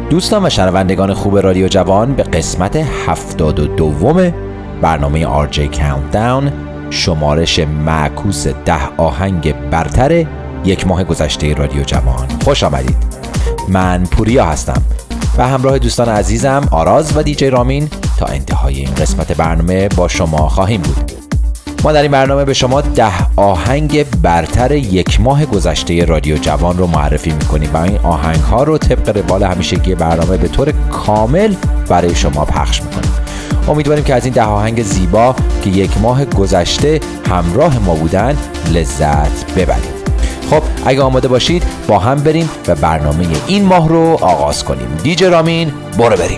دوستان و شنوندگان خوب رادیو جوان، به قسمت 72 برنامه RJ Countdown، شمارش معکوس 10 آهنگ برتر یک ماه گذشته رادیو جوان، خوش آمدید. من پوریا هستم و همراه دوستان عزیزم آراز و دیجی رامین تا انتهای این قسمت برنامه با شما خواهیم بود. ما در این برنامه به شما 10 آهنگ برتر یک ماه گذشته رادیو جوان رو معرفی میکنیم و این آهنگ ها رو طبق روال همیشگی برنامه به طور کامل برای شما پخش میکنیم. امیدواریم که از این 10 آهنگ زیبا که یک ماه گذشته همراه ما بودن لذت ببرید. خب اگه آماده باشید با هم بریم و برنامه این ماه رو آغاز کنیم. دیجی رامین برو بریم.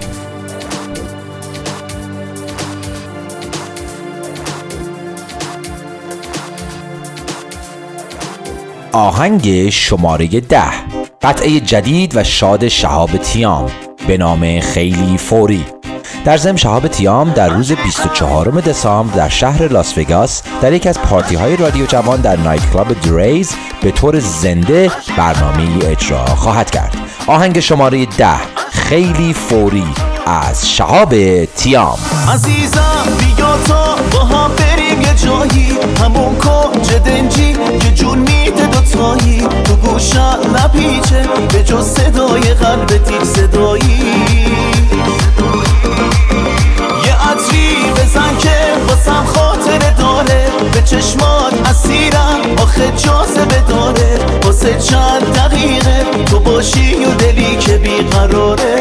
آهنگ شماره 10، قطعه جدید و شاد شهاب تیام به نام خیلی فوری. در ضمن شهاب تیام در روز 24 دسامبر در شهر لاس وگاس در یکی از پارتی های رادیو جوان در نایت کلاب دریز به طور زنده برنامه‌ای اجرا خواهد کرد. آهنگ شماره 10، خیلی فوری از شهاب تیام. عزیزم بیا تا با هم بریم یه جایی، همون کنج دنجی که جون میده دوتایی، تو گوشم نپیچه به جز صدای قلبت صدایی، یه عطری بزن که واسم خاطره داره، به چشمات اسیرم آخه جاذبه داره، واسه چند دقیقه تو باشی و دلی که بیقراره،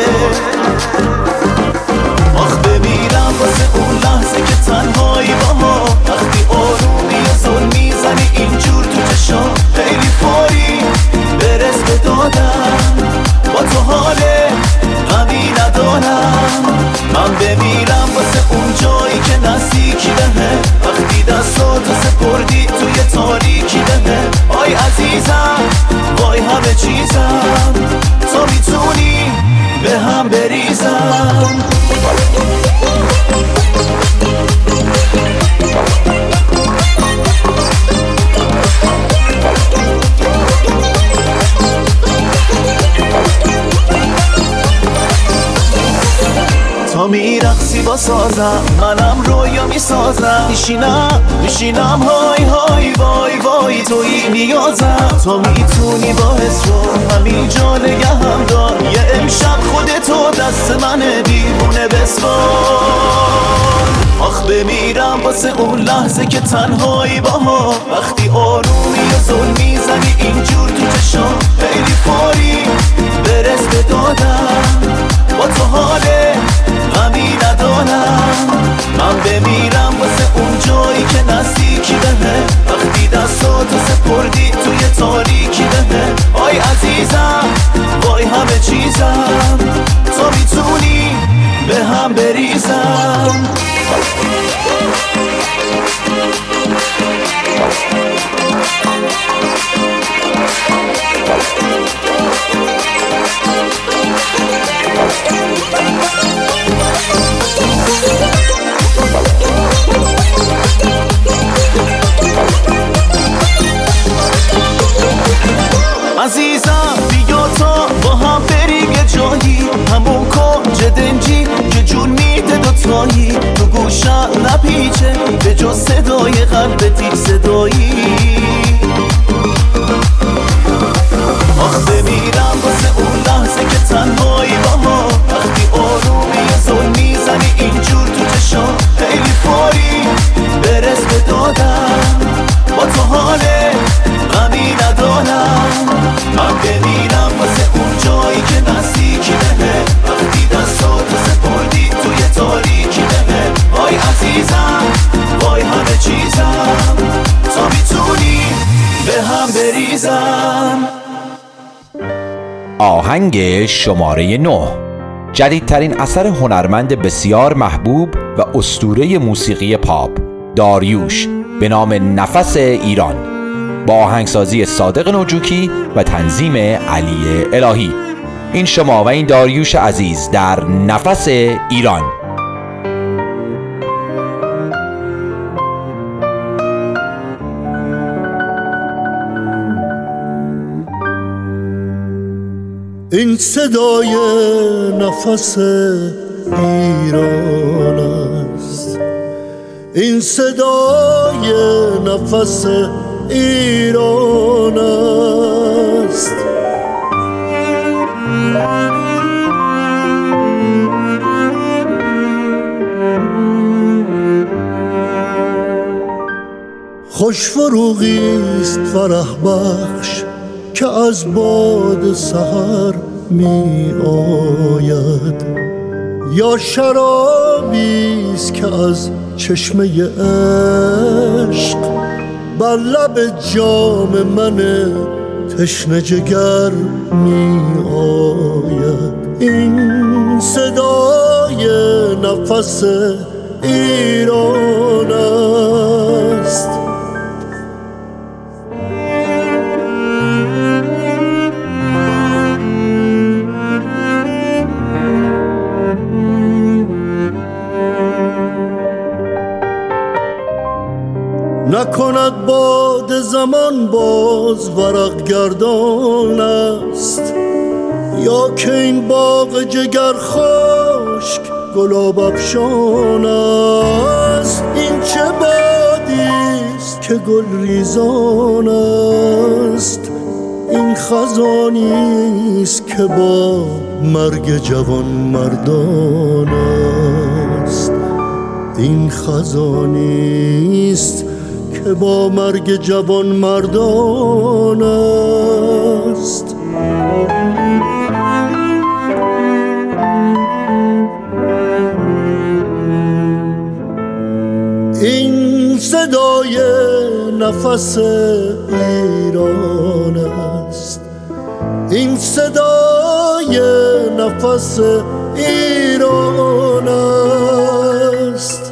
آخ بمیرم واسه اون لحظه که تنهایی با ما، وقتی آرومی و زل میزنی اینجور تو چشام، خیلی فوری برس به دادم، با تو حال غمی ندارم، من بمیرم واسه اون جایی که نزدیکی بهه، وقتی دستاتو سپردی توی تاریکی بهه، آی عزیزم وای همه چیزم، تو میتونی به هم بریزم. تا میرقصی با سازم، منم رویا میسازم، میشینم های های وای وای توی نیازم، تا میتونی با حس رو همین جا نگهم دار، یه امشب خودتو دست منه دیوونه بسپار، آخ بمیرم واسه اون لحظه که تنهایی با ما، وقتی آرومی و زل میزنی اینجور تو چشام، خیلی فوری برس به دادم، با تو حاله غمی ندارم، من بمیرم واسه اون جایی که نزدیکی بهه، وقتی دستاتو سپردی توی تاریکی بهه، آی عزیزم وای همه چیزم، تو میتونی به هم بریزم. عزیزم بیا تا با هم بریم یه جایی، همون کنج دنجی که جون میده دوتایی، تو گوشم نپیچه به جز صدای قلبت صدایی، آخ بمیرم واسه اون لحظه که تنهایی با ما، وقتی آرومی و زل میزنی اینجور تو چشام، خیلی فوری برس به دادم، با تو حاله غمی ندارم، من بمیرم واسه اون جایی که نزدیکی بهه، وقتی دستاتو سپردی توی تاریکی بهه، وای عزیزم وای همه چیزم، تو میتونی به هم بریزم. آهنگ شماره 9، جدیدترین اثر هنرمند بسیار محبوب و اسطوره موسیقی پاپ داریوش به نام نفس ایران، با آهنگسازی صادق نوجوکی و تنظیم علی الهی. این شما و این داریوش عزیز در نفس ایران. این صدای نفس ایران است، این صدای نفس ایران است. خوش فروغیست فرح بخش که از باد سحر می آید، یا شرابیست که از چشمه عشق بر لب جام من تشنه جگر می آید. این صدای نفس ایران است. نکند باد زمان باز ورق گردان است، یا که این باغ جگر خشک گلاب افشان است. این چه بادیست که گل ریزان است، این خزانیست که با مرگ جوان مردان است. این خزانیست که با مرگ جوان مردان است. این صدای نفس ایران است، این صدای نفس ایران است.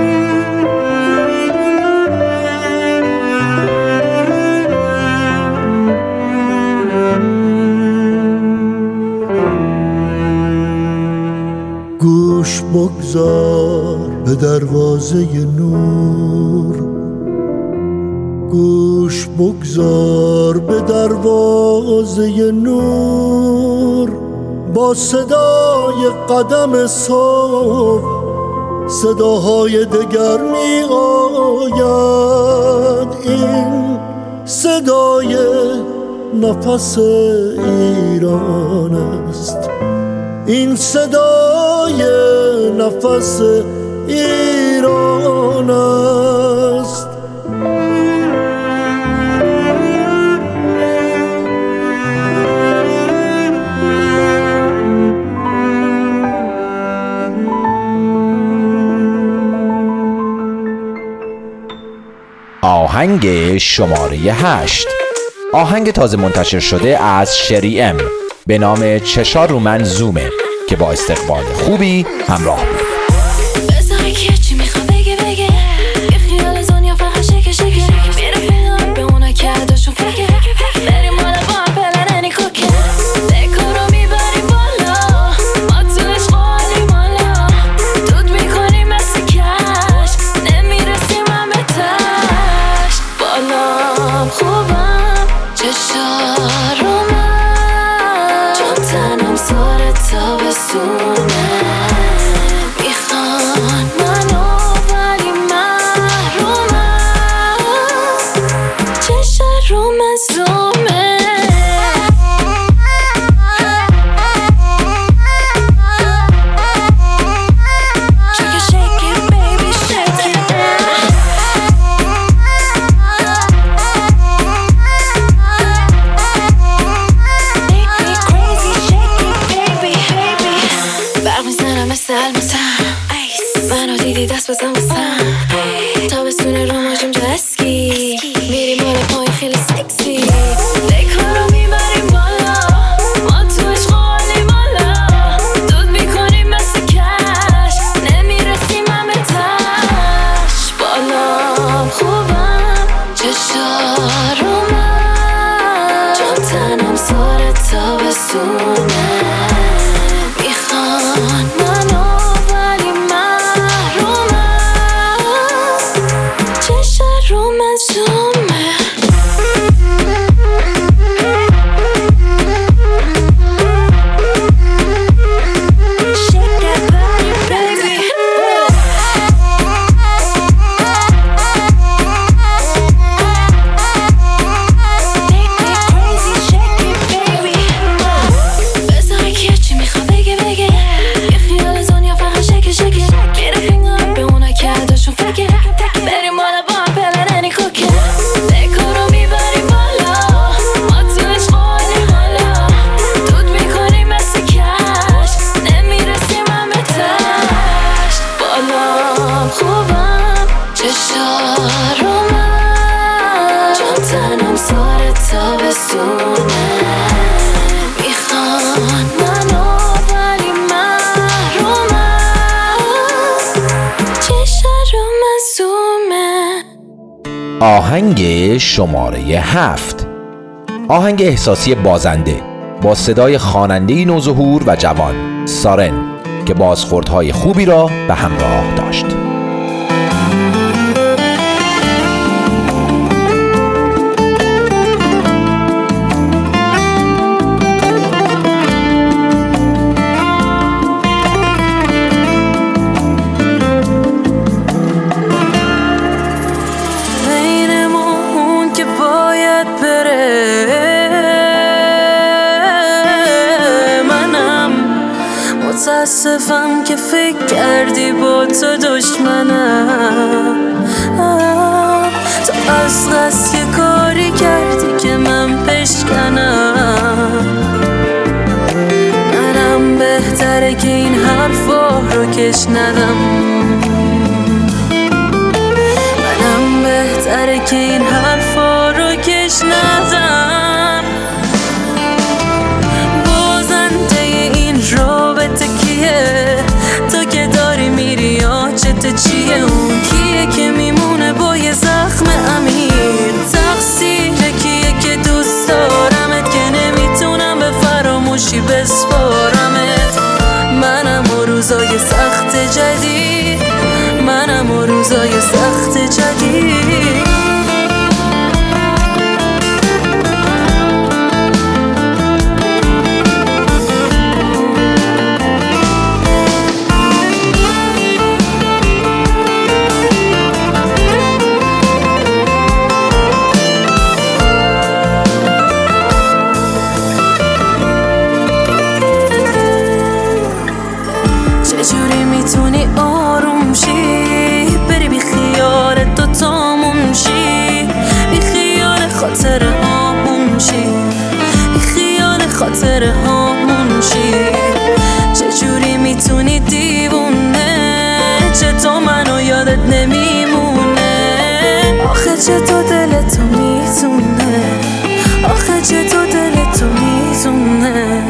گوش بگذار به دروازه نور، گوش بگذار به دروازه نور. با صدای قدم صبح صداهای دگر می آید. این صدای نفس ایران است، این صدای نفس ایران است. آهنگ شماره 8، آهنگ تازه منتشر شده از شری ام به نام چشا رو من زومه که با استقبال خوبی همراه بود. بذاری که چی میخوا بگه بگه، یه خیال دنیا فقط شکه شکه، میره فیلم به اونا که عداشون فکر، بریم بالا با هم پلن نیکوکه، دکار رو میبریم بالا، ما تو عشق حالیم حالا، دود میکنیم مثل کش، نمیرسیم هم به تش، بالام خوبم چشا رو من، چون تنم سار تابستونه، میخوان منو ولی محرومم، چشا رو من زومه. Shake it, shake it, baby, shake it. Make me crazy, shake it, baby, baby. برق میزنم مثل الماسم، منو دیدی دست بزن واسم، تابستونه رو ماجیم جا اسکی، میریم بالا پایین خیلی سکسی، دکار رو میبریم بالا، ما تو عشق حالیم حالا، دود میکنیم مثل کش، نمیرسیم همه تش، بالام خوبم چشا رو من، چون تنم سار تابستونه، میخوان منو ولی محرومم، چشا رو من زومه. آهنگ شماره 7، آهنگ احساسی بازنده با صدای خواننده نوظهور و جوان سارن که بازخوردهای خوبی را به همراه داشت. متاسفم که فکر کردی با تو دشمنم، تو از قصد یه کاری کردی که من بشکنم. منم بهتره که این حرفا رو کش ندم، منم بهتره که این حرفا رو کش ندم. بازنده این رابطه کیه؟ تو که داری میری یا چته چیه؟ اون کیه که میمونه با یه زخم عمیق؟ تقصیر کیه که دوست دارمت که نمیتونم به فراموشی بسپارمت؟ منم و روزای سخت جدید، منم و روزای سخت جدید. چجوری میتونی آروم شی؟ بری بی خیال دوتامون شی، بی خیال خاطر هامون شی، بی خیال خاطر هامون شی. چجوری میتونی دیوونه؟ چطور منو یادت نمیمونه؟ آخه چطور دلتو میتونه؟ آخه چطور دلتو میتونه؟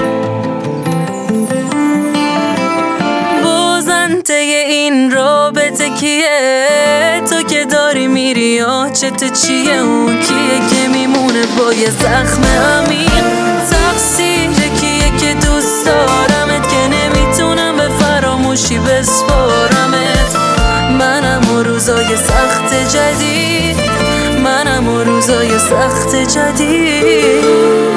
این رابطه کیه؟ تو که داری میری یا چته چیه؟ اون کیه که میمونه با یه زخم عمیق؟ تقصیر کیه که دوست دارمت که نمیتونم به فراموشی بسپارمت؟ منم و روزای سخت جدید، منم و روزای سخت جدید.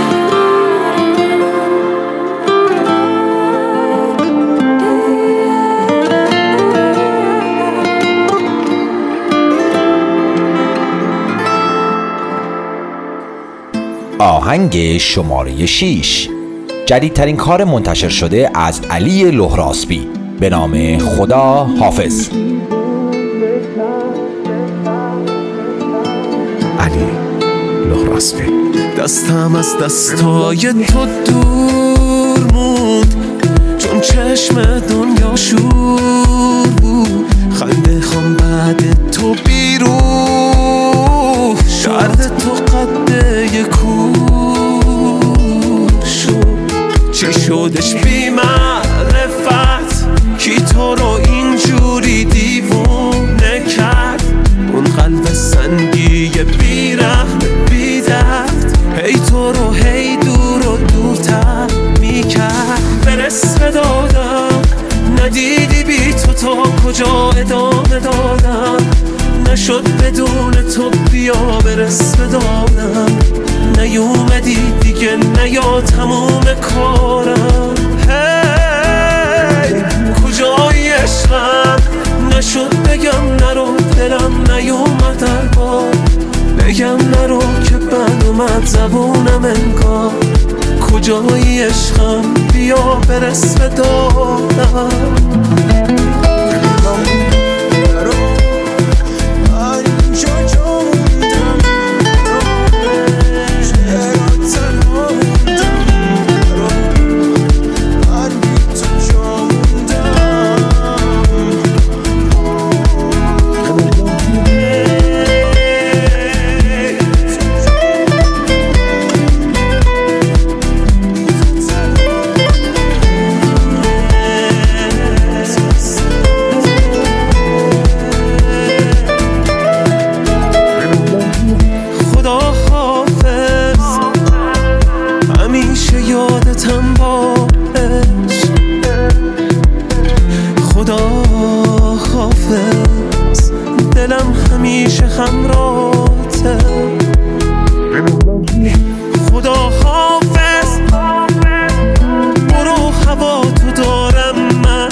آهنگ شماره 6، جدیدترین کار منتشر شده از علی لهراسبی به نام خدا حافظ. علی لهراسبی. دستم از دستای تو دور موند، چون چشم دنیا شور بود. خنده خام بعد تو بیرون، شرد تو قده کور شد. چی شدش بی معرفت کی تو رو اینجوری دیوونه کرد؟ اون قلب سنگی بی رحم بی درد، هی تو رو هی دور و دورتر میکرد. برس دادم ندیدی بی تو تا کجا ادامه دادم؟ نشد بدون تو بیا برس بدانم. نیومدی دیگه نیا تموم کارم. هی کجایی عشقم؟ نشد بگم نرو، دلم نیومد دربار بگم نرو که بد اومد زبونم انگار. کجایی عشقم؟ بیا برس بدانم. رابطم با عشق. خدا حافظ، دلم همیشه همراهته. خدا حافظ، برو هوا تو دارم من.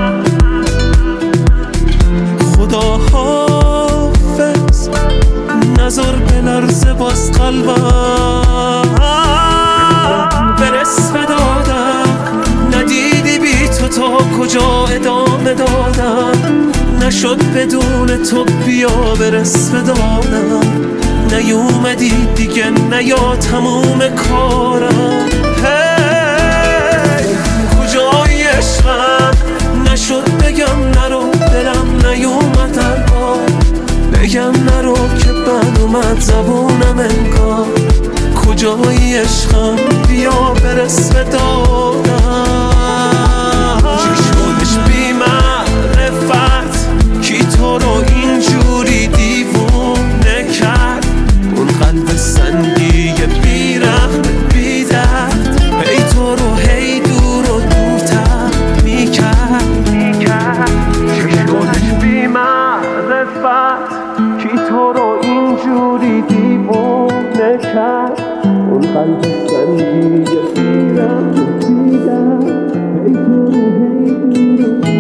خدا حافظ، نظر بلرزه باز قلبم. برس بدادم، ندیدی بی تو تا کجا ادامه دادم. نشد بدون تو بیا برس بدادم. نیومدی دیگه نیا تموم کارم. کجای عشقم، نشد بگم نرو، دلم نیومد دربار. بگم نرو که بد اومد زبونم انگار. کجای عشقم، بیا برس بدادم. چشمانش بی معرفت، کی تو رو اینجوری دیوونه کرد. اون قلب سنگی بی رحم بی درد، هی تو رو هی دور و دورتر میکرد. چشمانش بی معرفت، کی تو رو اینجوری دیوونه کرد. اون قلب سنگی بی رحم بی درد، هی تو رو هی دور و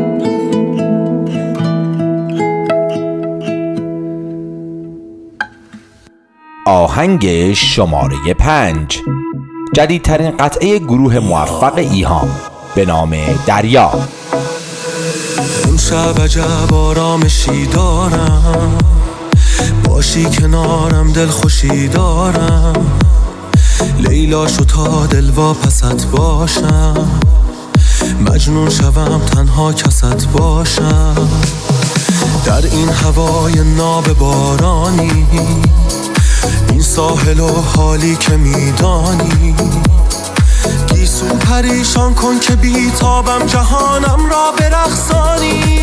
آهنگ شماره 5، جدیدترین قطعه گروه موفق ایهام به نام دریا. اون شب عجب آرامشی دارم، باشی کنارم دل خوشی دارم. لیلا شو تا دلوا پست باشم، مجنون شوم تنها کست باشم. در این هوای ناب بارانی، این ساحل و حالی که میدانی. گیسو پریشان کن که بیتابم، جهانم را برقصانی.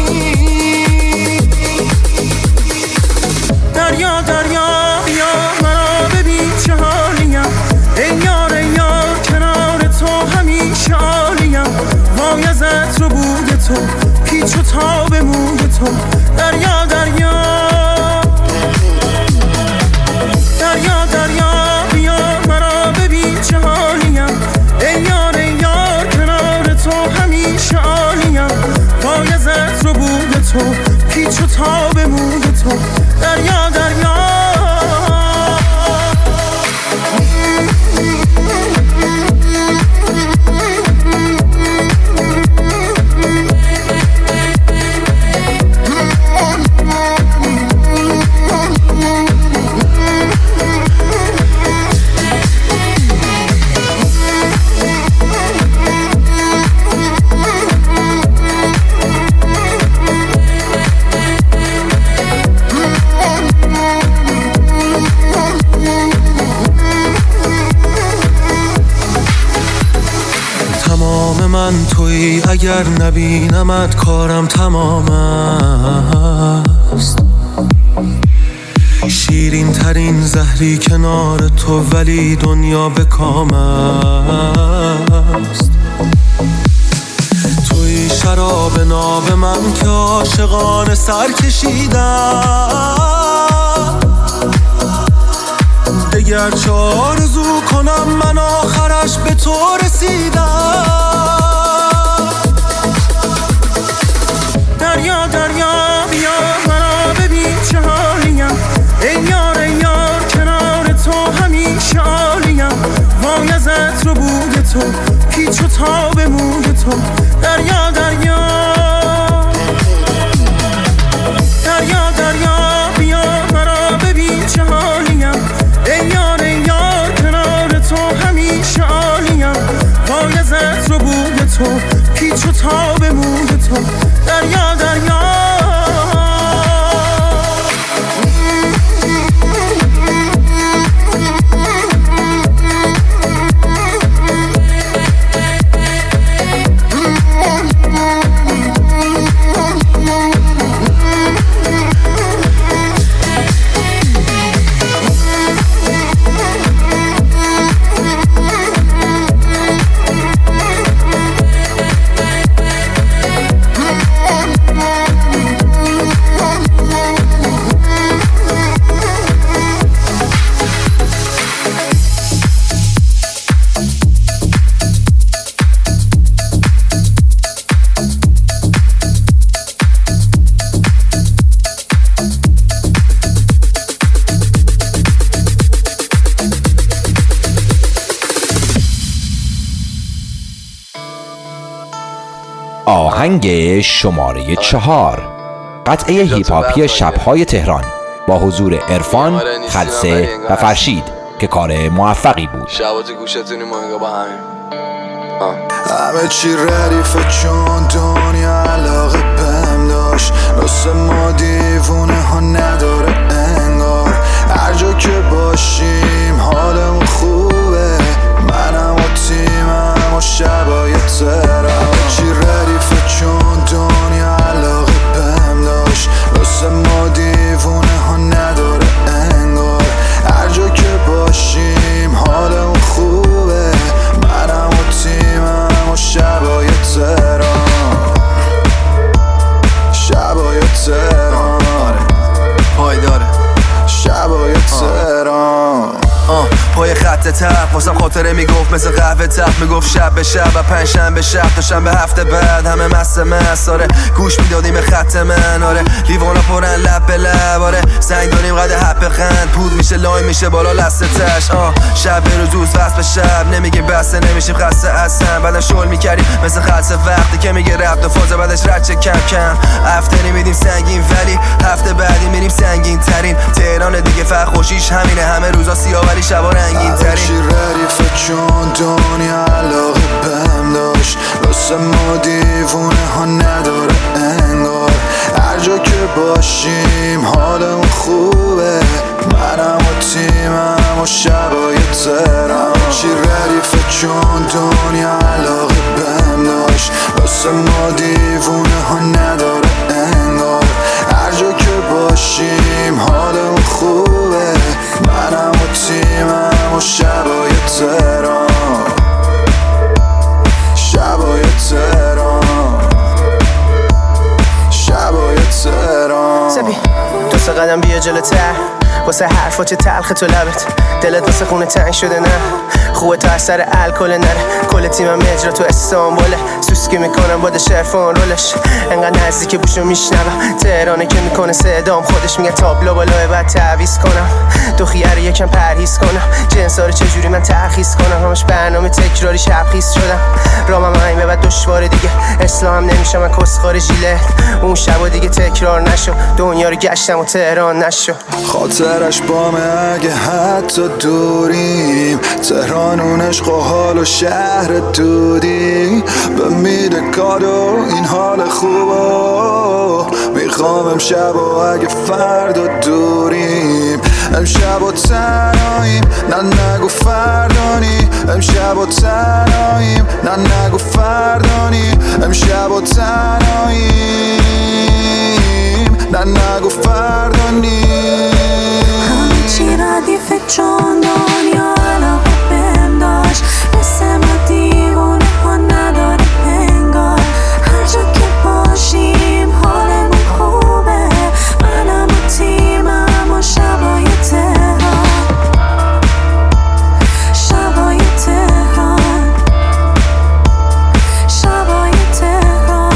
دریا دریا بیا مرا ببین چه حالیم. ای یار ای یار کنار تو همیشه عالیم. وای از عطر و بوی تو، پیچ و تاب موی تو. دریا دریا دریا دریا بیا مرا ببین چه حالیم. ای یار ای یار کنار تو همیشه عالیم. وای از عطر و بوی تو، پیچ و تاب موی تو. دریا دریا من تویی، اگر نبینمت کارم تمام است. شیرین ترین زهری کنار تو، ولی دنیا به کام است. تویی شراب ناب من که عاشقانه سر کشیدم. دگر چه آرزو کنم من آخرش به تو رسیدم. دریا دریا بیا مرا ببین چه حالیم. ای یار ای یار کنار تو همیشه عالیم. وای از عطر و بوی تو، پیچ و تاب موی تو. دریا دریا دریا دریا بیا مرا ببین چه حالیم. ای یار ای یار کنار تو همیشه عالیم. وای از عطر و بوی تو، پیچ و تاب موی تو. دریا دریا آهنگ شماره 4، قطعه هیپ هاپی شب‌های تهران با حضور عرفان، خلسه و فرشید که کار موفقی بود. شبات گوشتونی مهنگا با همین همه چی ردیفه چون دنیا علاقه بهم داشت، راست ما دیوونه ها نداره انگار، هر جا که باشیم حالمون خوبه، منم و تیمم و شبای ترم. همه چی ردیفه چون دنیا علاقه بهم داشت، راست ما دیوونه ها نداره انگار، هر جا که باشیم حالمون خوبه، منم و تیمم و شبای تهران، شبای تهران، پای داره شبای تهران. پای خط تپ واسم خاطره میگفت مثل قهوه تپ، میگفت شب به شب و پنجشنبه شب تا شنبه هفته بعد همه مست آره، گوش میدادیم به خط من آره، لیوانا پرن لب به لب آره، زنگ داریم قد حب قند پود میشه لاین میشه بالا لستش شب به روز وصل به شب نمیگیم بسته نمیشیم خسته اصلا، بعدم شل میکردیم مثل خلصه وقتی که میگه رفت و فاز بعدش رچه کم کم، هفته نمیدیم سنگین ولی هفته بعدی میریم سنگین ترین، تهران دیگه فقط خوشیش همینه، همه روزا سیاه ولی شبا رنگین ترین. چی ردیفه چون دنیا علاقه بهم داشت، راست ما دیوونه ها نداره انگار، هر جا که باشیم حالمون خوبه، منم و تیمم و شبای تهران. چی ردیفه چون دنیا علاقه بهم داشت، راست ما دیوونه ها نداره انگار، هر جا که باشیم حالمون خوبه، منم و تیمم و شبای تهران، شبای تهران، شبای تهران. سبی دو سه قدم بیا جلوتر واسه حرفا چه تلخ تو لبت، دلت واسه خونه تنگ شده نه، خوبه تو اثر الکل نره، کل تیمم اجرا تو استانبوله، سوسکی میکنم با شرفان رولش، انقدر نزدیک بوشو میشنوم، تهرانه که میکنه صدام خودش میگه تابلو بالای بعد تعویض کنم، دو خیاره یکم پرهیز کنم، جنسا رو چجوری من ترخیص کنم، همش برنامه تکراری شبخیز شدم، رامم همین به بعد دشواره دیگه، اسلام نمیشم من کسخار ژیله، اون شبا دیگه تکرار نشو، دنیا رو گشتم و تهران نشو، خاطرش بامه اگه حتی دوریم، تهران اون عشق و حال و شهر دودی، به میده کادو این حال خوبو، میخوام امشب و اگه فردا دوریم، امشب و تنهاییم نه نگو فردانی، امشب و تنهاییم نه نگو فردانی، امشب و تنهاییم نه نگو فردانی. همه چی ردیفه چون دنیا علاقه بهم داشت، مثل ما دیوونه ها نداره انگار، هر جا که باشیم حالمون خوبه، منم و تیمم و شبای تهران، شبای تهران، شبای تهران.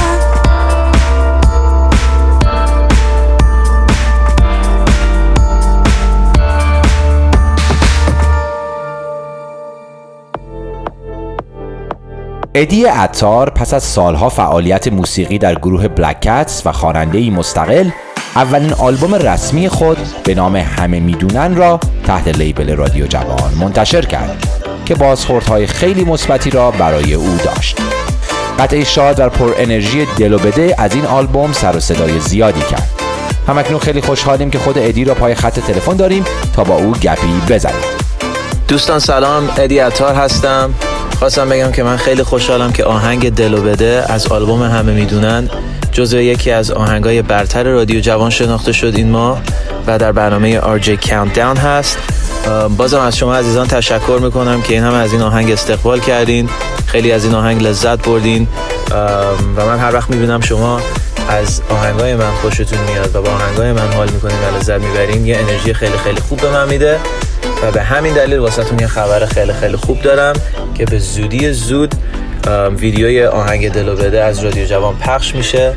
ادی عطار پس از سالها فعالیت موسیقی در گروه بلک کتس و خواننده‌ای مستقل، اولین آلبوم رسمی خود به نام همه میدونن را تحت لیبل رادیو جوان منتشر کرد که بازخوردهای خیلی مثبتی را برای او داشت. قطعه شاد و پر انرژی دل و بده از این آلبوم سر و صدای زیادی کرد. همکنون خیلی خوشحالیم که خود ادی را پای خط تلفن داریم تا با او گپی بزنیم. دوستان سلام، ادی عطار هستم. خواستم بگم که من خیلی خوشحالم که آهنگ دل و بده از آلبوم همه میدونن جزو یکی از آهنگای برتر رادیو جوان شناخته شد این ماه و در برنامه RJ Countdown هست. بازم از شما عزیزان تشکر میکنم که این همه از این آهنگ استقبال کردین، خیلی از این آهنگ لذت بردین و من هر وقت میبینم شما از آهنگای من خوشتون میاد و با آهنگای من حال میکنین و لذت میبرین، یه انرژی خیلی خیلی خوب به من میده و به همین دلیل واسهتون یه خبر خیلی خیلی خوب دارم که به زودی زود ویدیوی آهنگ دل و بده از رادیو جوان پخش میشه.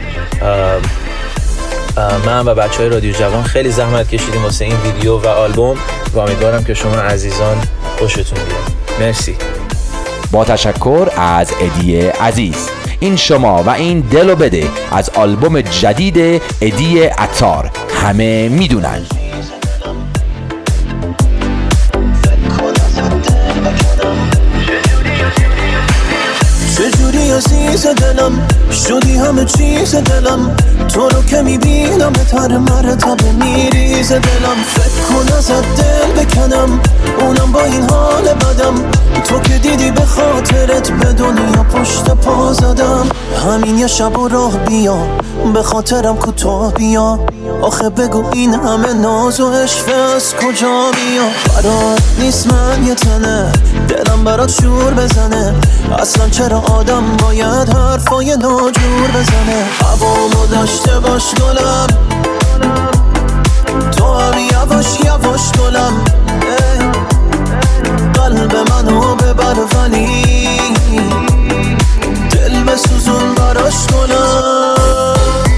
من و بچهای رادیو جوان خیلی زحمت کشیدیم واسه این ویدیو و آلبوم و امیدوارم که شما عزیزان خوشتون بیاد. مرسی. با تشکر از ادی عزیز. این شما و این دلو بده از آلبوم جدید ادی عطار، همه میدونن. چجوری عزیز دلم شدی همه چیز دلم، تو رو که میبینم به تر مرتبه میریز دلم. فکر کن ازت دل بکنم اونم با این حال بدم، تو که دیدی به خاطرت به دنیا پشت پا زدم. همین یه شب و راه بیا به خاطرم کوتاه بیا، آخه بگو این همه ناز و عشق از کجا بیا. برات نیست من یه تنه دلم برات شور بزنه، اصلا چرا آدم باید حرفای ناجور بزنه. هوامو داشته باش گلم، تو هم یواش یواش گلم، قلب منو ببر ولی دل بسوزون براش گلم.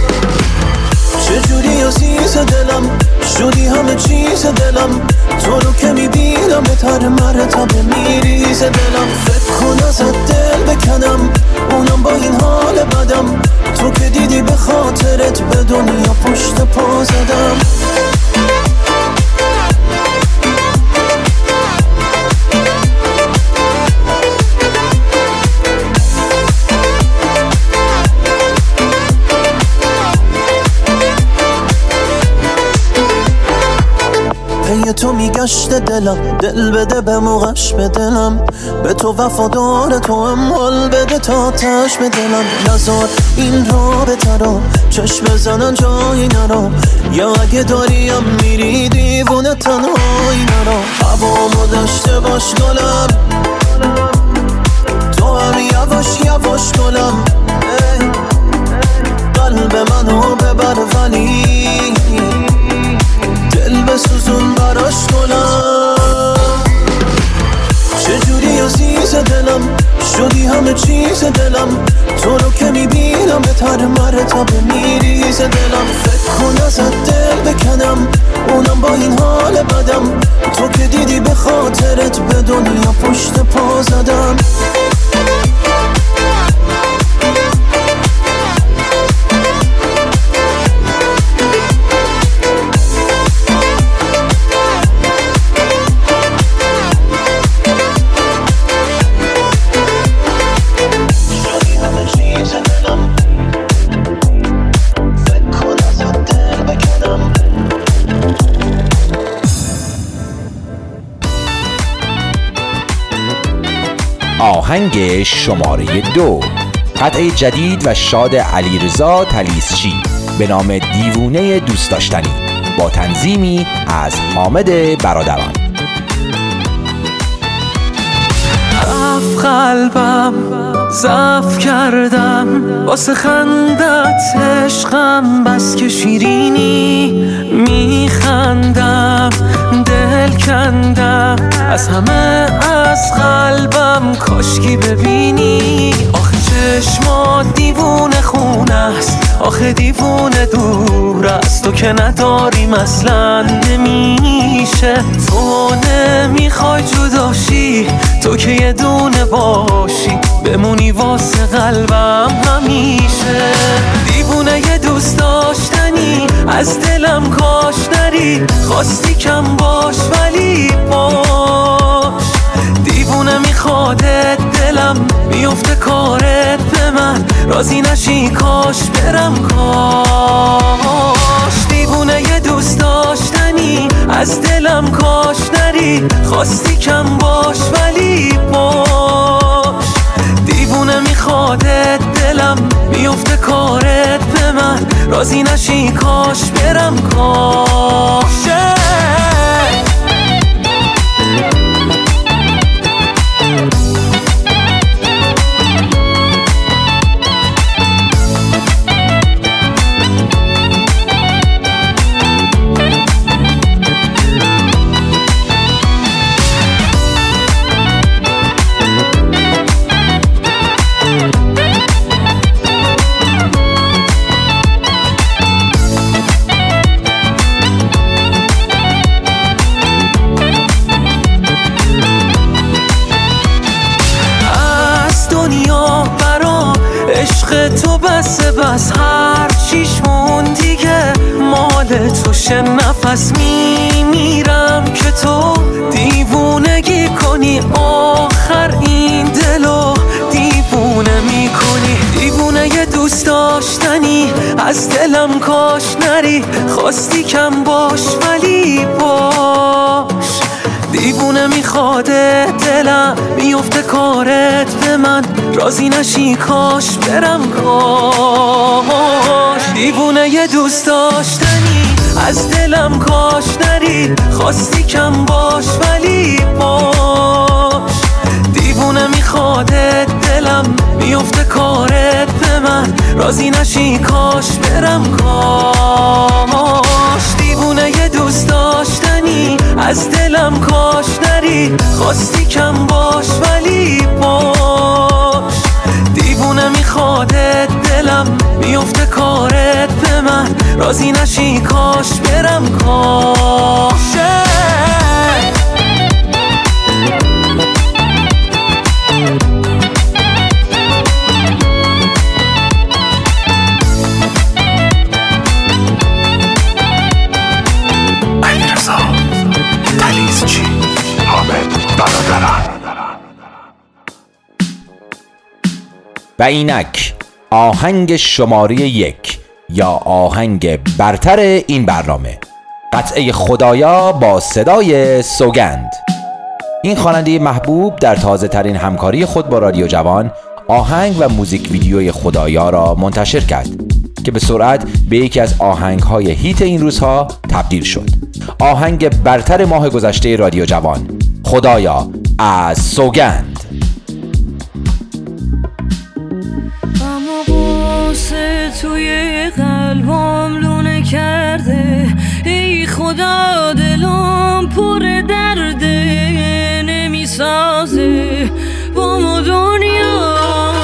چجوری عزیز دلم شدی همه چیز دلم، تو رو که میبینم به تر مرتبه میریز دلم. فکر کن ازت دل بکنم اونم با این حال بدم، تو که دیدی به خاطرت به دنیا پشت پا زدم. پی تو میگشت دلم، دل بده به موقعش به دلم، به تو وفادار تو هم حال بده تا تش به دلم. نزار این رابطه رو چشم بزنن جایی نرو، یا اگه داریم میری دیوونه تنهایی نرو. هوامو داشته باش گلم، تو هم یواش یواش گلم، قلب منو ببر ولی دل بسوزون براش گلم. چجوری عزیز دلم شدی همه چیز دلم، تو رو که میبینم به تر مرتبه میریز دلم. فکر کن ازت دل بکنم اونم با این حال بدم، تو که دیدی به خاطرت به دنیا پشت پا زدم. آهنگ شماره 2، قطعه جدید و شاد علیرضا طلیسچی به نام دیوونه دوست داشتنی با تنظیمی از حامد برادران. رفت قلبم ضعف کردم واسه خندت عشقم، بس که شیرینی میخندم، دل کندم از همه از قلبم، کاشکی ببینی. آخه چشمات دیوونه خونه است، آخه دیوونه دور است، تو که نداریم اصلا نمیشه. تو نمیخوای جداشی، تو که یه دونه باشی، بمونی واسه قلبم همیشه. دیوونه یه دوست داشتنی از دلم کاش نری، خواستی کم باش ولی باش. دیوونه میخوادت دلم، میفته کارت به من، راضی نشی کاش برم کاش. دیوونه یه دوست داشتنی از دلم کاش نری، خواستی کم باش ولی باش. دیوونه میخوادت دلم، میفته کارت به من، راضی نشی کاش برم کاش. عشق تو بس هر چیش مون دیگه مال توشه. نفس میمیرم که تو دیوونگی کنی، آخر این دلو دیوونه میکنی. دیوونه یه دوست داشتنی از دلم کاش نری، خواستی کم باش ولی باش. دیوونه میخواده دلم میفته کارت به من، راضی نشی کاش برم کاش. دیوونه یه دوست داشتنی از دلم کاش نری، خواستی کم باش ولی باش. دیوونه میخواده دلم میفته کارت به من، راضی نشی کاش برم کاش. دیوونه یه دوست داشتنی از دلم کاش نری، خواستی کم باش ولی باش. دیوونه میخواده دلم میفته کارت به من، راضی نشی کاش برم کاش. و اینک آهنگ شماره 1 یا آهنگ برتر این برنامه، قطعه خدایا با صدای سوگند. این خواننده محبوب در تازه ترین همکاری خود با رادیو جوان آهنگ و موزیک ویدیوی خدایا را منتشر کرد که به سرعت به یکی از آهنگ‌های هیت این روزها تبدیل شد. آهنگ برتر ماه گذشته رادیو جوان، خدایا از سوگند. توی قلبم لونه کرده، ای خدا دلم پر درده، نمیسازه با ما دنیا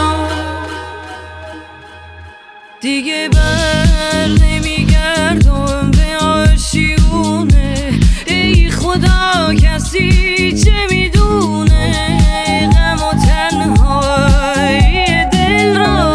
دیگه، بر نمیگردم به آشیونه، ای خدا کسی چه میدونه غم و تنهای دل را.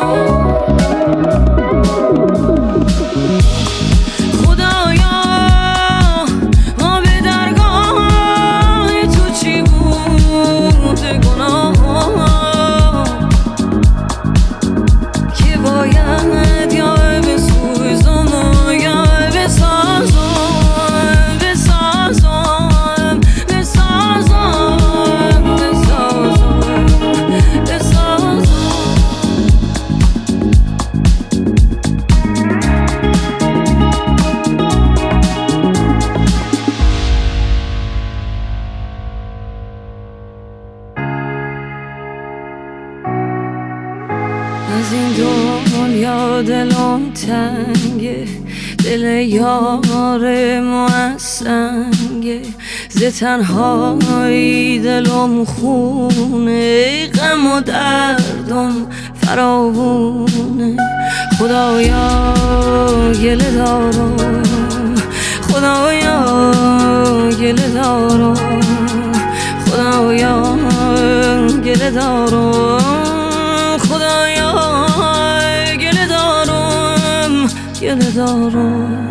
از این دنیا دلم تنگه، دل یار موسنگه، ز تنهایی دلم خونه، غم و دردم فراوونه. خدایا گله دارم، خدایا گله دارم، خدایا گله دارم، خدایا گله دارم، گله دارم.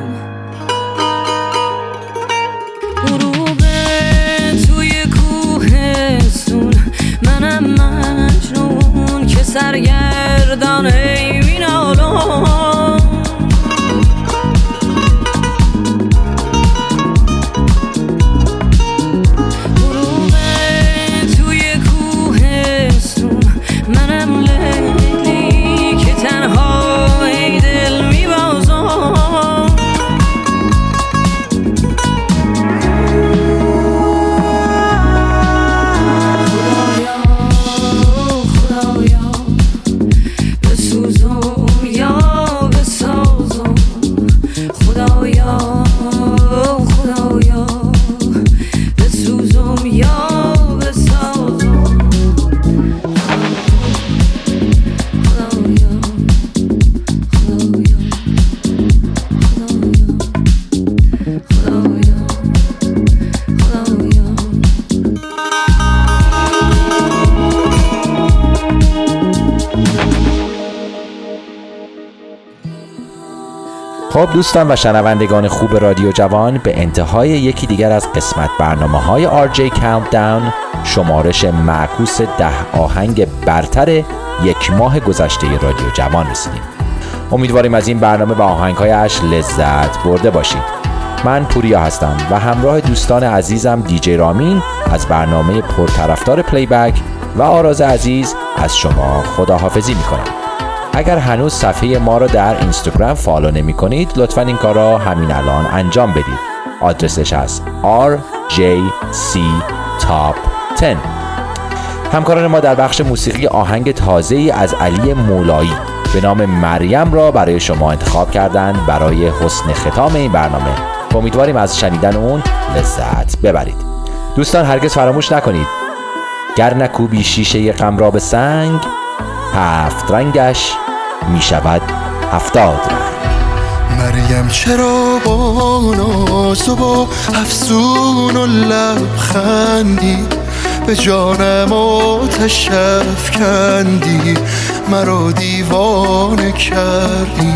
غروب توی کوهستون، منم مجنون که سرگردان ای مینالم. غروب توی کوهستون، منم لیلی که تنها ای دل میبازم. خدایا به سوی خب دوستان و شنوندگان خوب رادیو جوان، به انتهای یکی دیگر از قسمت برنامه‌های RJ Countdown، شمارش معکوس 10 آهنگ برتر یک ماه گذشته رادیو جوان رسیدیم. امیدواریم از این برنامه و آهنگ‌هایش لذت برده باشید. من پوریا هستم و همراه دوستان عزیزم دیجی رامین از برنامه پرطرفدار پلیبک و آراز عزیز از شما خداحافظی می‌کنم. اگر هنوز صفحه ما را در اینستاگرام فالو نمی کنید، لطفاً این کار را همین الان انجام بدید. آدرسش هست RJC Top 10. همکاران ما در بخش موسیقی آهنگ تازه‌ای از علی مولایی به نام مریم را برای شما انتخاب کردند برای حسن ختام این برنامه. امیدواریم از شنیدن اون لذت ببرید. دوستان هرگز فراموش نکنید گر نکوبی شیشه غم را به سنگ، 7 رنگش می شود 70 رنگ. مریم چرا با ناز و با افسون و لبخندی به جانم آتش افکندی، مرا دیوانه کردی.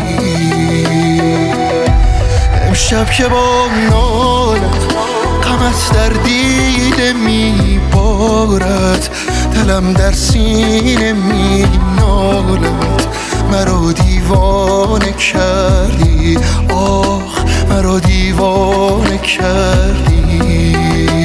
امشب که با نالت غمت در دیده می بارد، دلم در سینه می نالد، مرا دیوانه کردی. آخ مرا دیوانه کردی.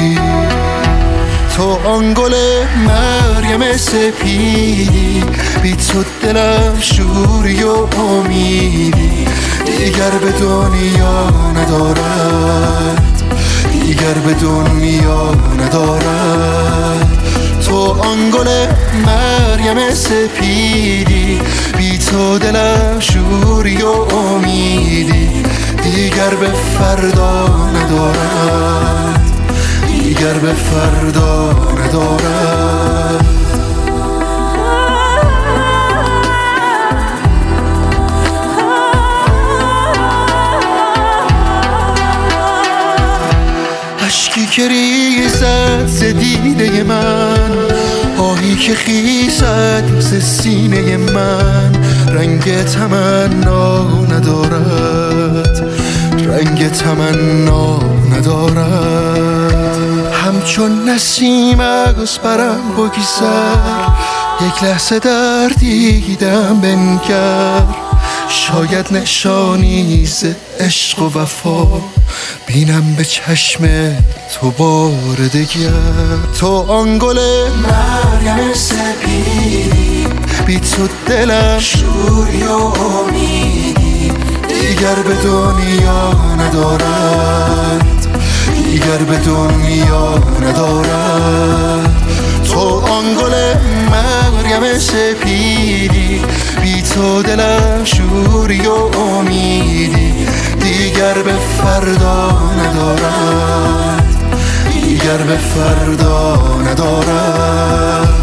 تو آن گل مریم سپیدی، بی تو دلم شوری و امیدی دیگر به دنیا ندارد، دیگر به دنیا ندارد. تو آن گل مریم سپیدی، بی تو دلم شوری و امیدی دیگر به فردا ندارد، دیگر به فردا ندارد. اشکی که ریزد ز دیده من، آهی که خیزد ز سینه من، رنگ تمنا ندارد، رنگ تمنا ندارد. همچون نسیم از برم بگذر، یک لحظه در دیدم بنگر، شاید نشانی ز عشق و وفا بینم به چشم تو بار دگر. تو آن گل مریم سپیدی، بی تو دلم شوری و امیدی دیگر به دنیا ندارد، دیگر به دنیا ندارد. تو آن گل مریم سپیدی، بی تو دلم شوری و امیدی دیگر به فردا ندارد، دیگر به فردا ندارد.